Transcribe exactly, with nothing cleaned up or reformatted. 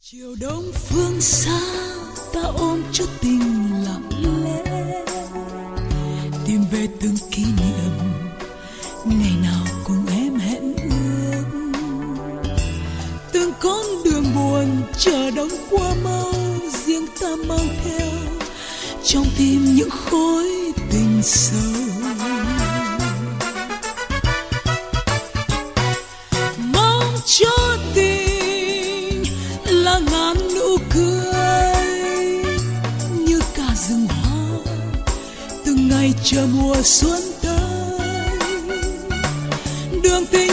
Chiều đông phương xa ta ôm cho tình lặng lẽ, tìm về từng kỷ niệm ngày nào cùng em hẹn ước. Từng con đường buồn chờ đông qua mau, riêng ta mang theo trong tim những khối tình sâu. Mong cho tình là ngàn nụ cười như cả rừng hoa, từng ngày chờ mùa xuân tới. Đường tình